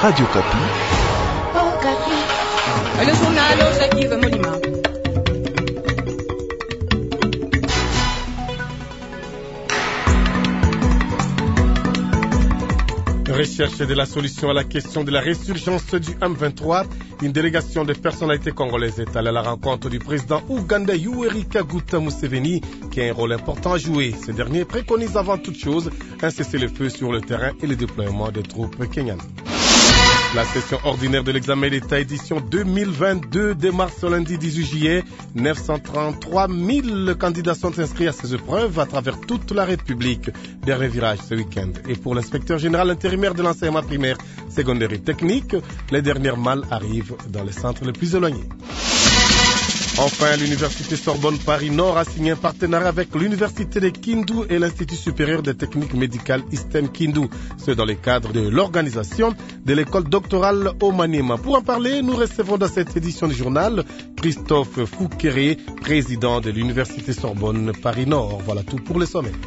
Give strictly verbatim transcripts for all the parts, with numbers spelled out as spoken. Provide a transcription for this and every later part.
Radio Kapi. Oh, Kapi. Le journal Jacques Molima. Recherche de la solution à la question de la résurgence du M vingt-trois. Une délégation de personnalités congolaises est allée à la rencontre du président ougandais Yoweri Kaguta Museveni, qui a un rôle important à jouer. Ce dernier préconise avant toute chose un cessez-le-feu sur le terrain et le déploiement des troupes kenyanes. La session ordinaire de l'examen d'État édition deux mille vingt-deux démarre ce lundi dix-huit juillet. neuf cent trente-trois mille candidats sont inscrits à ces épreuves à travers toute la République. Dernier virage ce week-end. Et pour l'inspecteur général intérimaire de l'enseignement primaire, secondaire et technique, les dernières malles arrivent dans les centres les plus éloignés. Enfin, l'Université Sorbonne Paris-Nord a signé un partenariat avec l'Université de Kindu et l'Institut supérieur des techniques médicales Istem Kindu. C'est dans le cadre de l'organisation de l'école doctorale au Maniema. Pour en parler, nous recevons dans cette édition du journal Christophe Foukéré, président de l'Université Sorbonne Paris-Nord. Voilà tout pour le sommet.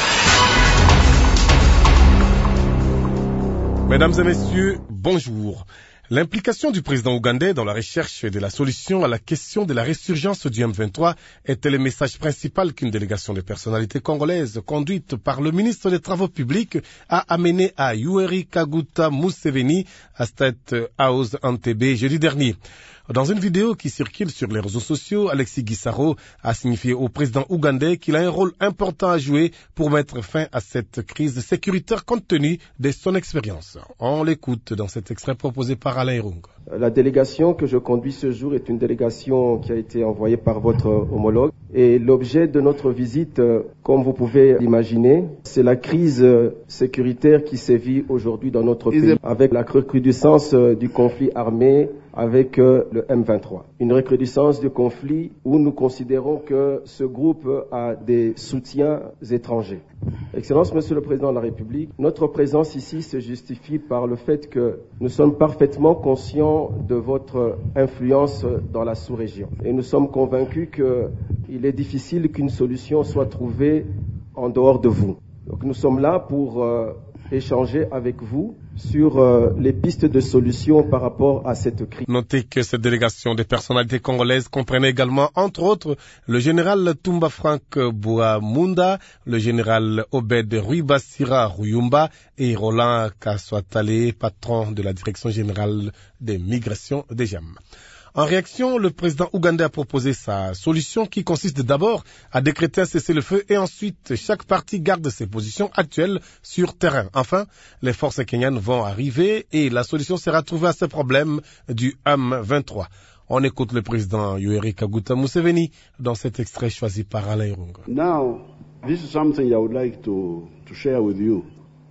Mesdames et messieurs, bonjour. L'implication du président ougandais dans la recherche de la solution à la question de la résurgence du M vingt-trois était le message principal qu'une délégation de personnalités congolaises conduite par le ministre des Travaux publics a amené à Yoweri Kaguta Museveni à State House Entebbe jeudi dernier. Dans une vidéo qui circule sur les réseaux sociaux, Alexis Gisaro a signifié au président ougandais qu'il a un rôle important à jouer pour mettre fin à cette crise sécuritaire compte tenu de son expérience. On l'écoute dans cet extrait proposé par Alain Irung. La délégation que je conduis ce jour est une délégation qui a été envoyée par votre homologue. Et l'objet de notre visite, comme vous pouvez l'imaginer, c'est la crise sécuritaire qui sévit aujourd'hui dans notre pays, avec la recrudescence du conflit armé avec le M vingt-trois. Une recrudescence du conflit où nous considérons que ce groupe a des soutiens étrangers. Excellence, Monsieur le Président de la République, notre présence ici se justifie par le fait que nous sommes parfaitement conscients de votre influence dans la sous-région. Et nous sommes convaincus qu'il est difficile qu'une solution soit trouvée en dehors de vous. Donc nous sommes là pour euh, échanger avec vous sur euh, les pistes de solutions par rapport à cette crise. Notez que cette délégation des personnalités congolaises comprenait également, entre autres, le général Tumba Frank Bouamunda, le général Obed Ruibasira Ruyumba et Roland Kaswatale, patron de la direction générale des migrations des G E M. En réaction, le président ougandais a proposé sa solution qui consiste d'abord à décréter un cessez-le-feu et ensuite chaque partie garde ses positions actuelles sur terrain. Enfin, les forces kenyanes vont arriver et la solution sera trouvée à ce problème du M vingt-trois. On écoute le président Yoweri Kaguta Museveni dans cet extrait choisi par Alain Irung. Now, this is something I would like to, to share with you.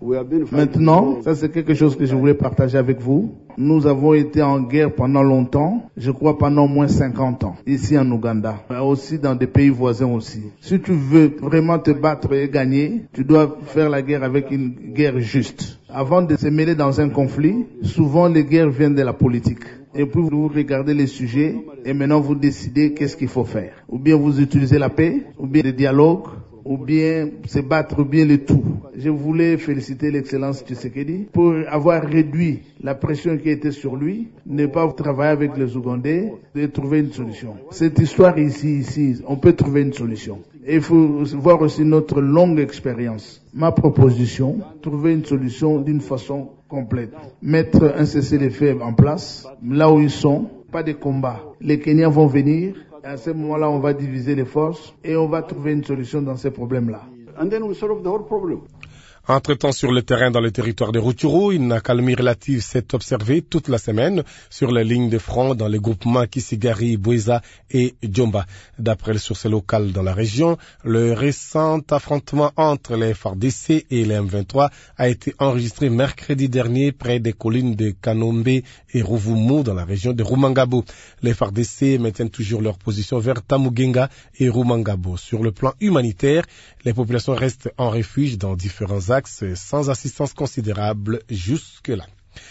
Maintenant, ça c'est quelque chose que je voulais partager avec vous. Nous avons été en guerre pendant longtemps, je crois pendant au moins cinquante ans, ici en Ouganda, mais aussi dans des pays voisins aussi. Si tu veux vraiment te battre et gagner, tu dois faire la guerre avec une guerre juste. Avant de se mêler dans un conflit, souvent les guerres viennent de la politique. Et puis vous regardez les sujets et maintenant vous décidez qu'est-ce qu'il faut faire. Ou bien vous utilisez la paix, ou bien le dialogue, ou bien se battre, ou bien le tout. Je voulais féliciter l'excellence Tshisekedi pour avoir réduit la pression qui était sur lui, ne pas travailler avec les Ougandais, et trouver une solution. Cette histoire ici, ici, on peut trouver une solution. Et il faut voir aussi notre longue expérience. Ma proposition, trouver une solution d'une façon complète. Mettre un cessez-le-feu en place, là où ils sont, pas de combat. Les Kenyans vont venir. À ce moment-là, on va diviser les forces et on va trouver une solution dans ces problèmes-là. And then we solve the whole problem. Entre-temps, sur le terrain dans le territoire de Rutshuru, une accalmie relative s'est observée toute la semaine sur les lignes de front dans les groupements Kisigari, Bweza et Djomba. D'après les sources locales dans la région, le récent affrontement entre les F A R D C et les M vingt-trois a été enregistré mercredi dernier près des collines de Kanombe et Ruvumu dans la région de Rumangabo. Les F A R D C maintiennent toujours leur position vers Tamugenga et Rumangabo. Sur le plan humanitaire, les populations restent en refuge dans différents axes sans assistance considérable jusque-là.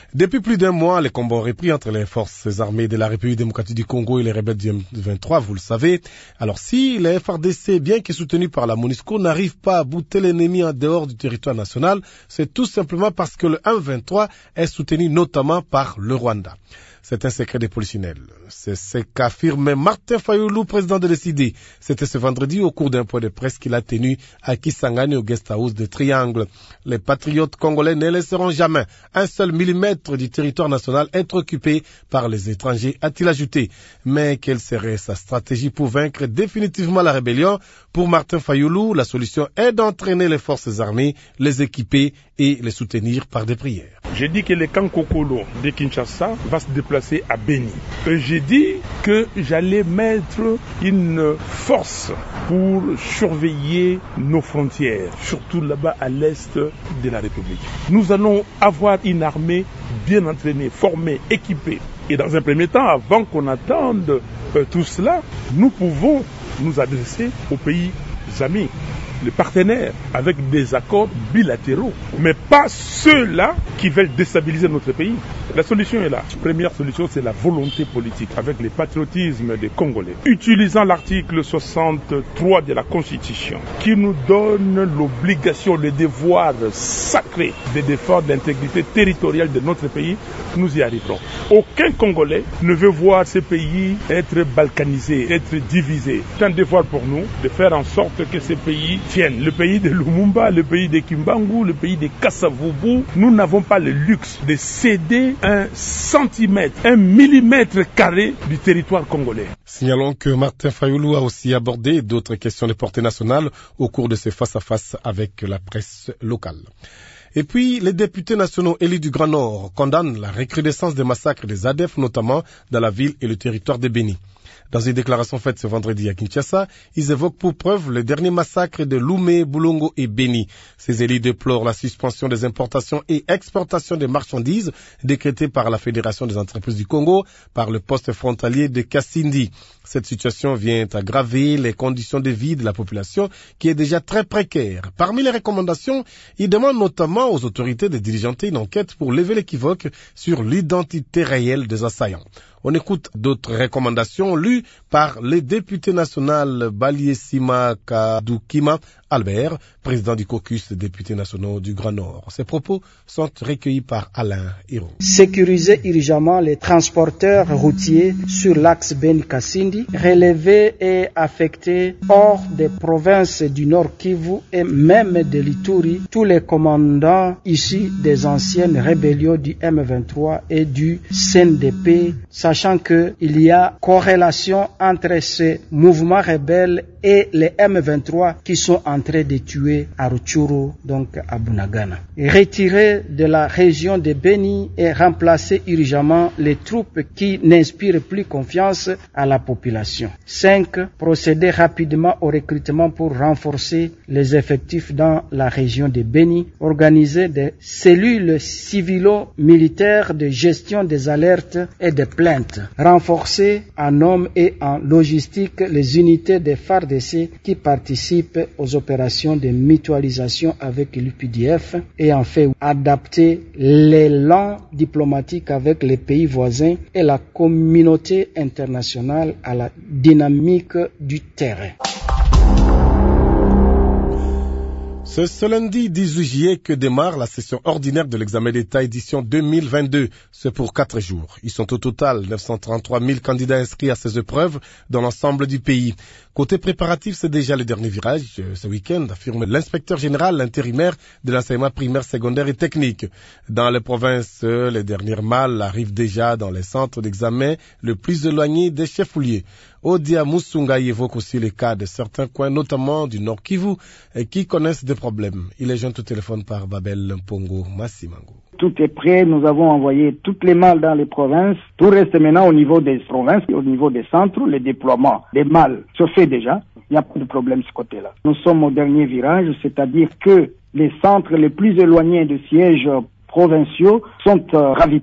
Depuis plus d'un mois, les combats ont repris entre les forces armées de la République démocratique du Congo et les rebelles du M vingt-trois, vous le savez. Alors si les F R D C, bien que soutenus par la MONUSCO, n'arrivent pas à bouter l'ennemi en dehors du territoire national, c'est tout simplement parce que le M vingt-trois est soutenu notamment par le Rwanda. C'est un secret des polichinelles. C'est ce qu'affirme Martin Fayoulou, président de l'E C I D. C'était ce vendredi au cours d'un point de presse qu'il a tenu à Kisangani au guest house de Triangle. Les patriotes congolais ne laisseront jamais un seul millimètre du territoire national être occupé par les étrangers, a-t-il ajouté. Mais quelle serait sa stratégie pour vaincre définitivement la rébellion? Pour Martin Fayoulou, la solution est d'entraîner les forces armées, les équiper et les soutenir par des prières. J'ai dit que le camp Kokolo de Kinshasa va se déplacer à Beni. J'ai dit que j'allais mettre une force pour surveiller nos frontières, surtout là-bas à l'est de la République. Nous allons avoir une armée bien entraînée, formée, équipée. Et dans un premier temps, avant qu'on attende euh, tout cela, nous pouvons nous adresser aux pays amis, les partenaires, avec des accords bilatéraux, mais pas ceux-là qui veulent déstabiliser notre pays. La solution est là. La première solution, c'est la volonté politique, avec le patriotisme des Congolais. Utilisant l'article soixante-trois de la Constitution, qui nous donne l'obligation, le devoir sacré de défendre l'intégrité territoriale de notre pays, nous y arriverons. Aucun Congolais ne veut voir ce pays être balkanisé, être divisé. C'est un devoir pour nous de faire en sorte que ce pays tienne. Le pays de Lumumba, le pays de Kimbangu, le pays de Kasavubu, nous n'avons pas le luxe de céder un centimètre, un millimètre carré du territoire congolais. Signalons que Martin Fayoulou a aussi abordé d'autres questions de portée nationale au cours de ses face-à-face avec la presse locale. Et puis, les députés nationaux élus du Grand Nord condamnent la recrudescence des massacres des A D F, notamment dans la ville et le territoire de Beni. Dans une déclaration faite ce vendredi à Kinshasa, ils évoquent pour preuve le dernier massacre de Loumé, Boulongo et Beni. Ces élus déplorent la suspension des importations et exportations des marchandises décrétée par la Fédération des entreprises du Congo par le poste frontalier de Kassindi. Cette situation vient aggraver les conditions de vie de la population qui est déjà très précaire. Parmi les recommandations, ils demandent notamment aux autorités de diligenter une enquête pour lever l'équivoque sur l'identité réelle des assaillants. On écoute d'autres recommandations lues par les députés nationaux Baliesima Kadukima Albert, président du caucus des députés nationaux du Grand Nord. Ces propos sont recueillis par Alain Hiro. Sécuriser urgemment les transporteurs routiers sur l'axe Beni-Kassindi, relever et affecter hors des provinces du Nord Kivu et même de l'Ituri tous les commandants issus des anciennes rébellions du M vingt-trois et du C N D P, sachant qu'il y a corrélation entre ces mouvements rebelles et les M vingt-trois qui sont en train de tuer à Rutshuru, donc à Bunagana. Retirer de la région de Beni et remplacer urgemment les troupes qui n'inspirent plus confiance à la population. cinq. Procéder rapidement au recrutement pour renforcer les effectifs dans la région de Beni. Organiser des cellules civilo-militaires de gestion des alertes et des plaintes. Renforcer en hommes et en logistique les unités des F A R D C qui participent aux opérations de mutualisation avec l'U P D F et en fait adapter l'élan diplomatique avec les pays voisins et la communauté internationale à la dynamique du terrain. C'est ce lundi dix-huit juillet que démarre la session ordinaire de l'examen d'État édition deux mille vingt-deux. C'est pour quatre jours. Ils sont au total neuf cent trente-trois mille candidats inscrits à ces épreuves dans l'ensemble du pays. Côté préparatif, c'est déjà le dernier virage ce week-end, affirme l'inspecteur général intérimaire de l'enseignement primaire, secondaire et technique. Dans les provinces, les dernières malles arrivent déjà dans les centres d'examen le plus éloignés des chefs-lieux. Odia Musunga évoque aussi les cas de certains coins, notamment du Nord Kivu, qui connaissent des problèmes. Il est joint au téléphone par Babel Mpongo Massimango. Tout est prêt, nous avons envoyé toutes les malles dans les provinces. Tout reste maintenant au niveau des provinces, au niveau des centres. Le déploiement des malles se fait déjà. Il n'y a pas de problème de ce côté-là. Nous sommes au dernier virage, c'est-à-dire que les centres les plus éloignés de sièges provinciaux sont euh, ravitaillés.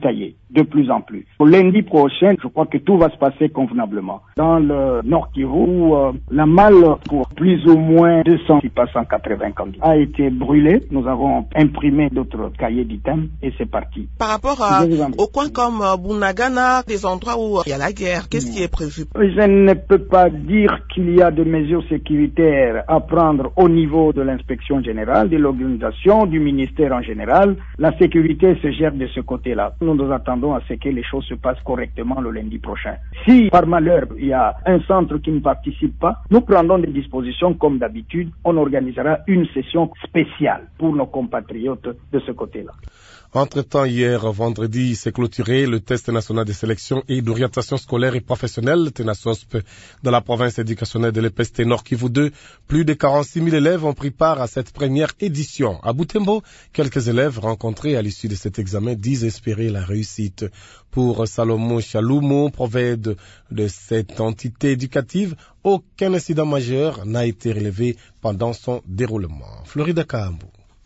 de plus en plus. Pour lundi prochain, je crois que tout va se passer convenablement. Dans le Nord Kivu, où euh, la malle pour plus ou moins deux cents, si pas cent quatre-vingts candidats, a été brûlée. Nous avons imprimé d'autres cahiers d'items et c'est parti. Par rapport à, au coin comme euh, Bunagana, des endroits où il y a la guerre, qu'est-ce qui est prévu? Je ne peux pas dire qu'il y a des mesures sécuritaires à prendre au niveau de l'inspection générale, de l'organisation, du ministère en général. La sécurité se gère de ce côté-là. Nous nous attendons à ce que les choses se passent correctement le lundi prochain. Si par malheur il y a un centre qui ne participe pas, nous prendrons des dispositions comme d'habitude. On organisera une session spéciale pour nos compatriotes de ce côté-là. Entre-temps, hier, vendredi, s'est clôturé le test national de sélection et d'orientation scolaire et professionnelle, TENASOSP, dans la province éducationnelle de l'E P S T Nord Kivu deux. Plus de quarante-six mille élèves ont pris part à cette première édition. À Butembo, quelques élèves rencontrés à l'issue de cet examen disent espérer la réussite. Pour Salomon Chaloumo, prophète de cette entité éducative, aucun incident majeur n'a été relevé pendant son déroulement. Florida Kahambu.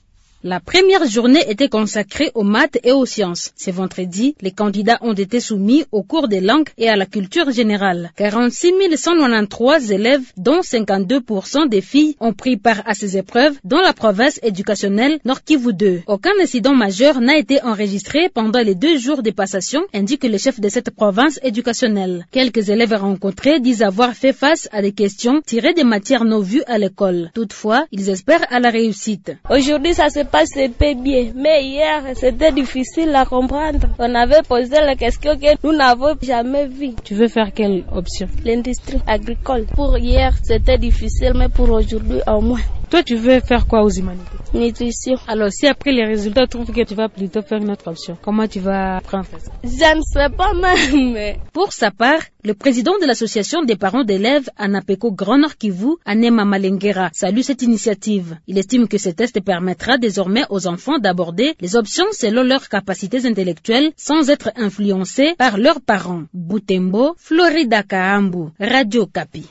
La première journée était consacrée aux maths et aux sciences. Ce vendredi, les candidats ont été soumis aux cours des langues et à la culture générale. quarante-six mille cent quatre-vingt-treize élèves, dont cinquante-deux pour cent des filles, ont pris part à ces épreuves dans la province éducationnelle Nord Kivu deux. Aucun incident majeur n'a été enregistré pendant les deux jours de passation, indique le chef de cette province éducationnelle. Quelques élèves rencontrés disent avoir fait face à des questions tirées des matières non vues à l'école. Toutefois, ils espèrent à la réussite. Aujourd'hui, ça se passe pas bien, mais hier c'était difficile à comprendre. On avait posé la question que nous n'avons jamais vue. Tu veux faire quelle option? L'industrie agricole. Pour hier c'était difficile, mais pour aujourd'hui au moins. Toi, tu veux faire quoi aux humanités? Nutrition. Alors, si après les résultats trouvent que tu vas plutôt faire une autre option, comment tu vas prendre ça? Je ne sais pas même. Mais... Pour sa part, le président de l'association des parents d'élèves Anapeko Grand Nord Kivu, Anema Malengera, salue cette initiative. Il estime que ce test permettra désormais aux enfants d'aborder les options selon leurs capacités intellectuelles sans être influencés par leurs parents. Butembo, Florida Kahambu, Radio Kapi.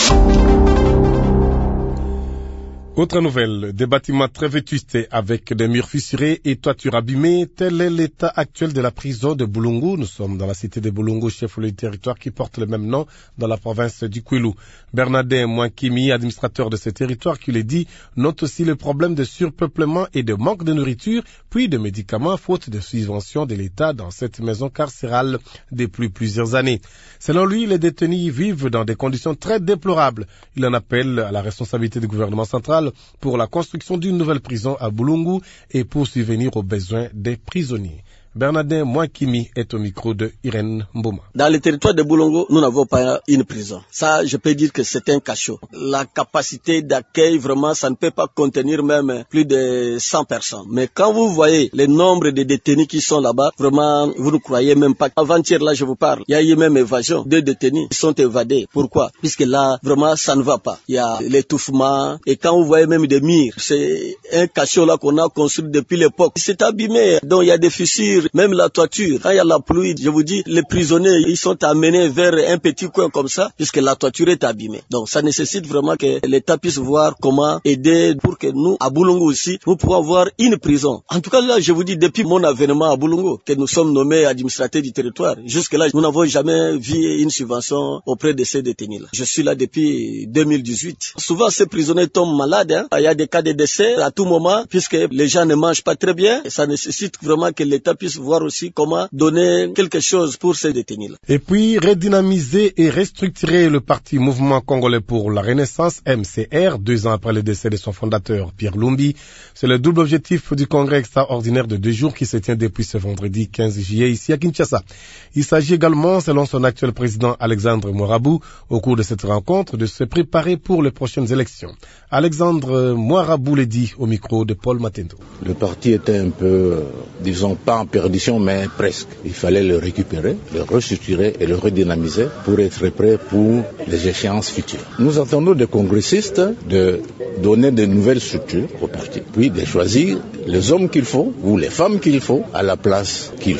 Autre nouvelle, des bâtiments très vétustés avec des murs fissurés et toitures abîmées, tel est l'état actuel de la prison de Bulungu. Nous sommes dans la cité de Bulungu, chef-lieu du territoire qui porte le même nom dans la province du Kwilu. Bernardin Mwankimi, administrateur de ce territoire, qui le dit, note aussi le problème de surpeuplement et de manque de nourriture, puis de médicaments, faute de subventions de l'État dans cette maison carcérale depuis plusieurs années. Selon lui, les détenus vivent dans des conditions très déplorables. Il en appelle à la responsabilité du gouvernement central pour la construction d'une nouvelle prison à Bulungu et pour subvenir aux besoins des prisonniers. Bernardin Mwankimi est au micro de Irène Mboma. Dans le territoire de Bulungu, nous n'avons pas une prison. Ça, je peux dire que c'est un cachot. La capacité d'accueil, vraiment, ça ne peut pas contenir même plus de cent personnes. Mais quand vous voyez le nombre de détenus qui sont là-bas, vraiment, vous ne croyez même pas. Avant-hier, là, je vous parle, il y a eu même évasion. Deux détenus sont évadés. Pourquoi? Puisque là, vraiment, ça ne va pas. Il y a l'étouffement. Et quand vous voyez même des murs, c'est un cachot là qu'on a construit depuis l'époque. C'est abîmé. Donc, il y a des fissures. Même la toiture, quand il y a la pluie, je vous dis, les prisonniers, ils sont amenés vers un petit coin comme ça, puisque la toiture est abîmée. Donc ça nécessite vraiment que l'État puisse voir comment aider pour que nous, à Bulungu aussi, nous pourrons avoir une prison. En tout cas, là, je vous dis, depuis mon avènement à Bulungu, que nous sommes nommés administrateurs du territoire, jusque-là, nous n'avons jamais vu une subvention auprès de ces détenus-là. Je suis là depuis deux mille dix-huit. Souvent, ces prisonniers tombent malades. Hein. Il y a des cas de décès à tout moment, puisque les gens ne mangent pas très bien. Et ça nécessite vraiment que l'État puisse voir aussi comment donner quelque chose pour ces détenus-là. Et puis, redynamiser et restructurer le parti Mouvement Congolais pour la Renaissance, M C R, deux ans après le décès de son fondateur, Pierre Lumbi. C'est le double objectif du congrès extraordinaire de deux jours qui se tient depuis ce vendredi quinze juillet ici à Kinshasa. Il s'agit également, selon son actuel président Alexandre Moirabou, au cours de cette rencontre, de se préparer pour les prochaines élections. Alexandre Moirabou l'a dit au micro de Paul Matendo. Le parti était un peu, euh, disons, pas en perdition, mais presque. Il fallait le récupérer, le restructurer et le redynamiser pour être prêt pour les échéances futures. Nous attendons des congressistes de donner de nouvelles structures au parti, puis de choisir les hommes qu'il faut ou les femmes qu'il faut à la place qu'il faut.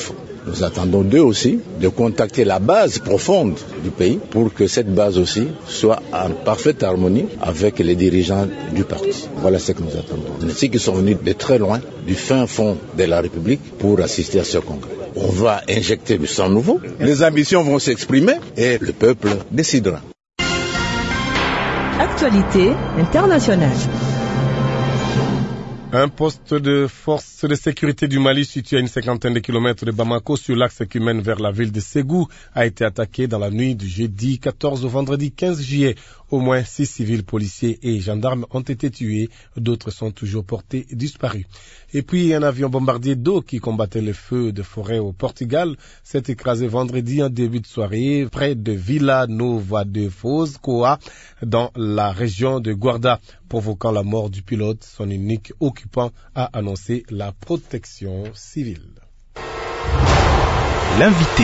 Nous attendons d'eux aussi de contacter la base profonde du pays pour que cette base aussi soit en parfaite harmonie avec les dirigeants du parti. Voilà ce que nous attendons. Ainsi qu'ils sont venus de très loin, du fin fond de la République pour assister à ce congrès. On va injecter du sang nouveau, les ambitions vont s'exprimer et le peuple décidera. Actualité internationale. Un poste de force de sécurité du Mali situé à une cinquantaine de kilomètres de Bamako sur l'axe qui mène vers la ville de Ségou a été attaqué dans la nuit du jeudi quatorze au vendredi quinze juillet. Au moins six civils, policiers et gendarmes ont été tués. D'autres sont toujours portés disparus. Et puis un avion bombardier d'eau qui combattait les feux de forêt au Portugal s'est écrasé vendredi en début de soirée près de Vila Nova de Foz, Coa, dans la région de Guarda, provoquant la mort du pilote. Son unique occupant a annoncé la protection civile. L'invité.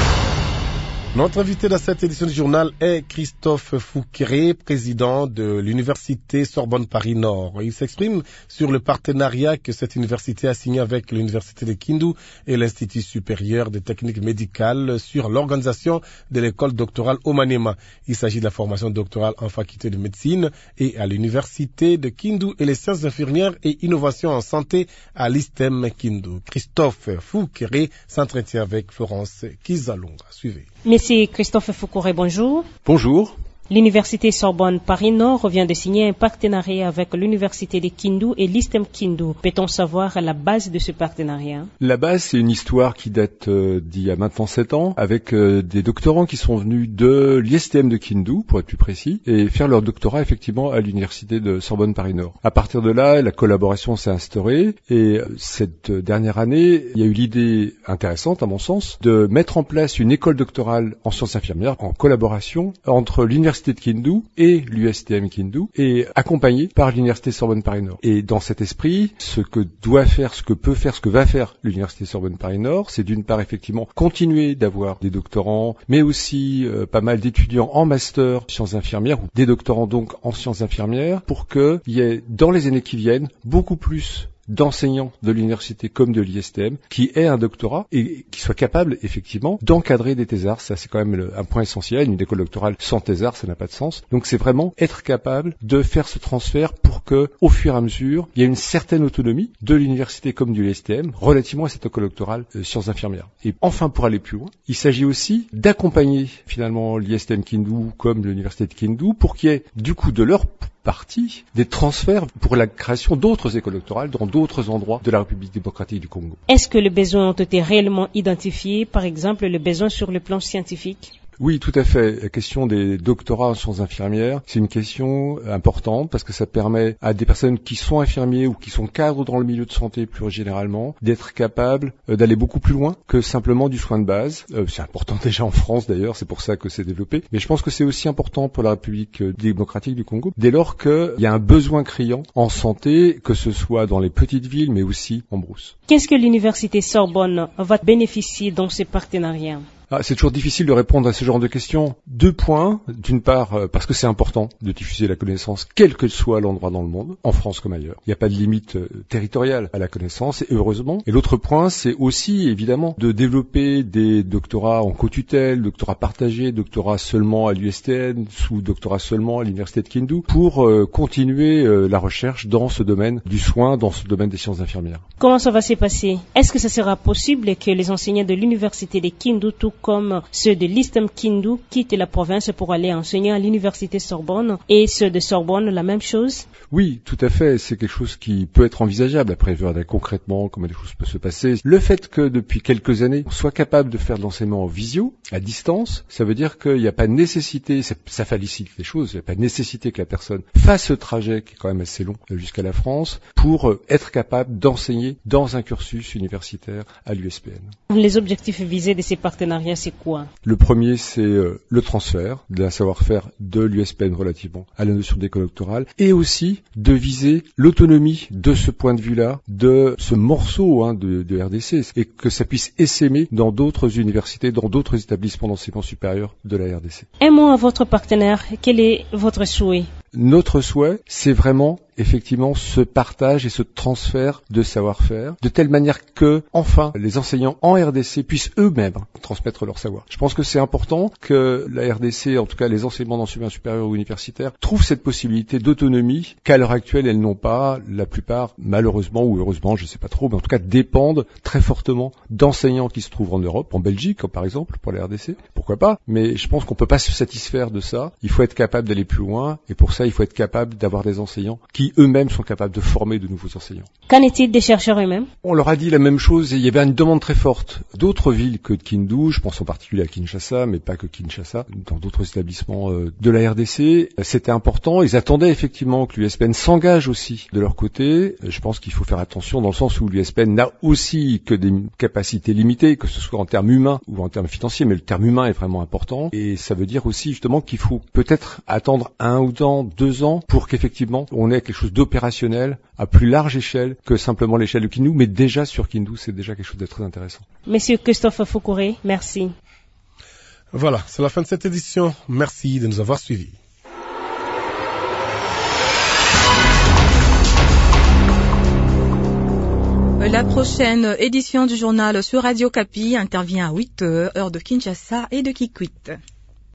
Notre invité dans cette édition du journal est Christophe Fouqueré, président de l'université Sorbonne Paris-Nord. Il s'exprime sur le partenariat que cette université a signé avec l'université de Kindu et l'Institut supérieur des techniques médicales sur l'organisation de l'école doctorale au Maniema. Il s'agit de la formation doctorale en faculté de médecine et à l'université de Kindu et les sciences infirmières et innovation en santé à l'I S T E M Kindu. Christophe Fouqueré s'entretient avec Florence Kizalunga. Suivez. Monsieur Christophe Fouqueré, bonjour. Bonjour. L'université Sorbonne Paris-Nord vient de signer un partenariat avec l'université de Kindu et l'I S T E M Kindu. Peut-on savoir la base de ce partenariat? La base, c'est une histoire qui date euh, d'il y a maintenant sept ans, avec euh, des doctorants qui sont venus de l'I S T M de Kindu, pour être plus précis, et faire leur doctorat effectivement à l'université de Sorbonne Paris-Nord. À partir de là, la collaboration s'est instaurée, et cette dernière année, il y a eu l'idée intéressante, à mon sens, de mettre en place une école doctorale en sciences infirmières en collaboration entre l'université de Kindu et l'U S T M Kindu et accompagné par l'université Sorbonne Paris-Nord. Et dans cet esprit, ce que doit faire, ce que peut faire, ce que va faire l'université Sorbonne Paris-Nord, c'est d'une part effectivement continuer d'avoir des doctorants, mais aussi euh, pas mal d'étudiants en master sciences infirmières ou des doctorants donc en sciences infirmières pour qu'il y ait dans les années qui viennent beaucoup plus d'enseignants de l'université comme de l'I S T M qui aient un doctorat et qui soient capables effectivement d'encadrer des thésards. Ça c'est quand même le, un point essentiel. Une école doctorale sans thésard, ça n'a pas de sens. Donc c'est vraiment être capable de faire ce transfert pour que, au fur et à mesure, il y ait une certaine autonomie de l'université comme du L S T M relativement à cette école doctorale euh, sciences infirmières. Et enfin, pour aller plus loin, il s'agit aussi d'accompagner finalement l'I S T M Kindu comme l'université de Kindu pour qu'il y ait du coup de leur partie des transferts pour la création d'autres écoles doctorales dans d'autres endroits de la République démocratique du Congo. Est-ce que les besoins ont été réellement identifiés, par exemple les besoins sur le plan scientifique? Oui, tout à fait. La question des doctorats en sciences infirmières, c'est une question importante parce que ça permet à des personnes qui sont infirmiers ou qui sont cadres dans le milieu de santé plus généralement d'être capables d'aller beaucoup plus loin que simplement du soin de base. Euh, c'est important déjà en France d'ailleurs, c'est pour ça que c'est développé. Mais je pense que c'est aussi important pour la République démocratique du Congo dès lors qu'il y a un besoin criant en santé, que ce soit dans les petites villes mais aussi en brousse. Qu'est-ce que l'université Sorbonne va bénéficier dans ces partenariats? Ah, c'est toujours difficile de répondre à ce genre de questions. Deux points. D'une part, euh, parce que c'est important de diffuser la connaissance, quel que soit l'endroit dans le monde, en France comme ailleurs. Il n'y a pas de limite euh, territoriale à la connaissance, et heureusement. Et l'autre point, c'est aussi, évidemment, de développer des doctorats en co-tutelle, doctorats partagés, doctorats seulement à l'U S T N, sous doctorats seulement à l'université de Kindu, pour euh, continuer euh, la recherche dans ce domaine du soin, dans ce domaine des sciences infirmières. Comment ça va se passer? Est-ce que ça sera possible que les enseignants de l'université de Kindu, tout comme ceux de l'I S T E M Kindu, quittent la province pour aller enseigner à l'université Sorbonne, et ceux de Sorbonne, la même chose? Oui, tout à fait. C'est quelque chose qui peut être envisageable. Après, je verrai concrètement comment les choses peuvent se passer. Le fait que depuis quelques années, on soit capable de faire de l'enseignement en visio, à distance, ça veut dire qu'il n'y a pas de nécessité, ça, ça facilite les choses, il n'y a pas de nécessité que la personne fasse ce trajet, qui est quand même assez long, jusqu'à la France, pour être capable d'enseigner dans un cursus universitaire à l'U S P N. Les objectifs visés de ces partenariats, c'est quoi? Le premier, c'est euh, le transfert de la savoir-faire de l'U S P N relativement à la notion d'école doctorale, et aussi de viser l'autonomie de ce point de vue-là, de ce morceau hein, de, de R D C, et que ça puisse essaimer dans d'autres universités, dans d'autres établissements d'enseignement supérieur de la R D C. Un mot à votre partenaire, quel est votre souhait? Notre souhait, c'est vraiment effectivement ce partage et ce transfert de savoir-faire, de telle manière que, enfin, les enseignants en R D C puissent eux-mêmes transmettre leur savoir. Je pense que c'est important que la R D C, en tout cas les enseignements d'enseignement supérieur ou universitaire, trouvent cette possibilité d'autonomie qu'à l'heure actuelle elles n'ont pas. La plupart, malheureusement ou heureusement, je ne sais pas trop, mais en tout cas dépendent très fortement d'enseignants qui se trouvent en Europe, en Belgique par exemple, pour la R D C. Pourquoi pas? Mais je pense qu'on peut pas se satisfaire de ça. Il faut être capable d'aller plus loin et pour ça il faut être capable d'avoir des enseignants qui eux-mêmes sont capables de former de nouveaux enseignants. Qu'en est-il des chercheurs eux-mêmes? On leur a dit la même chose et il y avait une demande très forte. D'autres villes que de Kindu, je pense en particulier à Kinshasa, mais pas que Kinshasa, dans d'autres établissements euh, de la R D C, c'était important. Ils attendaient effectivement que l'U S P N s'engage aussi de leur côté. Je pense qu'il faut faire attention dans le sens où l'U S P N n'a aussi que des capacités limitées, que ce soit en termes humains ou en termes financiers, mais le terme humain est vraiment important. Et ça veut dire aussi justement qu'il faut peut-être attendre un ou deux ans pour qu'effectivement on ait quelque chose d'opérationnel à plus large échelle que simplement l'échelle de Kindu, mais déjà sur Kindu, c'est déjà quelque chose de très intéressant. Monsieur Christophe Foukouré, merci. Voilà, c'est la fin de cette édition. Merci de nous avoir suivis. La prochaine édition du journal sur Radio Kapi intervient à huit heures, heure de Kinshasa et de Kikwit.